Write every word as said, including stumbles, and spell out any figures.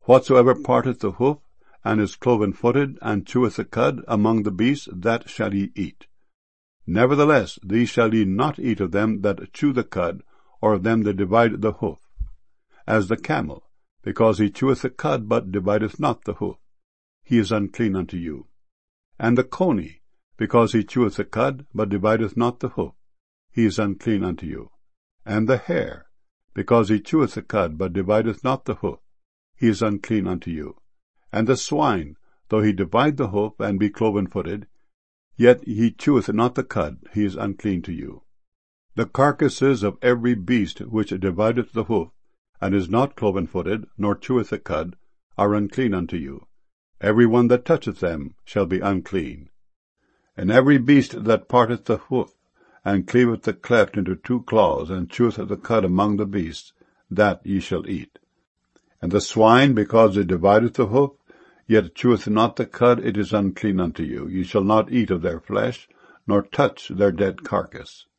Whatsoever parteth the hoof, and is cloven-footed, and cheweth the cud among the beasts, that shall ye eat. Nevertheless, these shall ye not eat of them that chew the cud, or of them that divide the hoof. As the camel, because he cheweth the cud, but divideth not the hoof, he is unclean unto you. And the coney, because he cheweth the cud, but divideth not the hoof, he is unclean unto you. And the hare, because he cheweth the cud, but divideth not the hoof, he is unclean unto you. And the swine, though he divide the hoof, and be cloven-footed, yet he cheweth not the cud, he is unclean to you. The carcasses of every beast which divideth the hoof, and is not cloven-footed, nor cheweth the cud, are unclean unto you. Every one that toucheth them shall be unclean. And every beast that parteth the hoof, and cleaveth the cleft into two claws, and cheweth the cud among the beasts, that ye shall eat. And the swine, because it divideth the hoof, yet cheweth not the cud, it is unclean unto you. Ye shall not eat of their flesh, nor touch their dead carcass.